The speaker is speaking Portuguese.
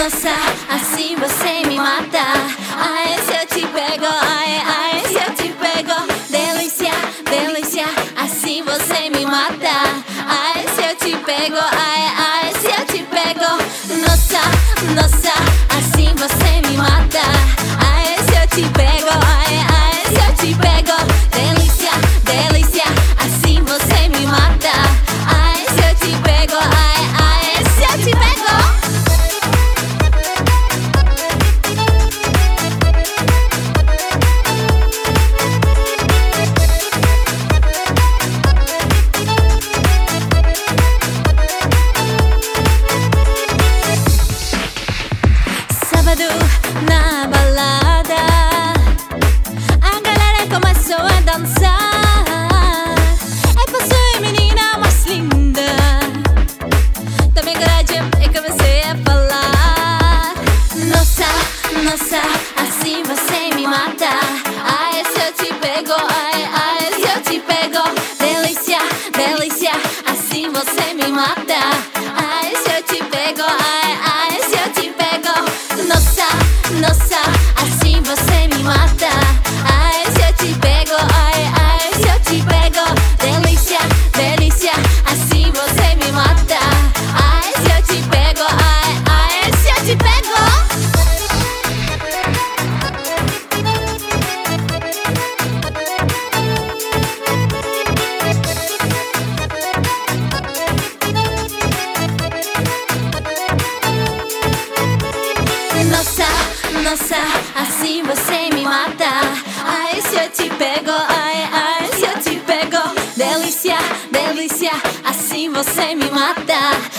nossa, assim você me mata. Ai, se eu te pego, ai, ai, se eu te pego. Delícia, delícia, assim você me mata. Ai, se eu te pego, ai, ai, se eu te pego. Nossa, nossa, assim você me mata. Ai, se eu te pego, ai, ai, se eu te pego. Delícia, delícia, assim você me mata. Ai, se eu te pego, ai, ai, se eu te pego. Na balada, a galera começou a dançar. Eu passei, menina mais linda. Tomei coragem e comecei a falar. Nossa, nossa, assim você me mata. Ai, se eu te pego, ai, ai, se eu te pego. Delícia, delícia, assim você me mata. Ai, se eu te pego, ai, ai, se eu te pego. Nossa, nossa, assim você me mata. Ai, se eu te pego, ai, ai, se eu te pego. Delícia, delícia, assim você me mata. Ai, se eu te pego, ai, ai, se eu te pego. Nossa, nossa, assim você me mata. Ai, se eu te pego, ai, ai, se eu te pego. Delícia, delícia, assim você me mata.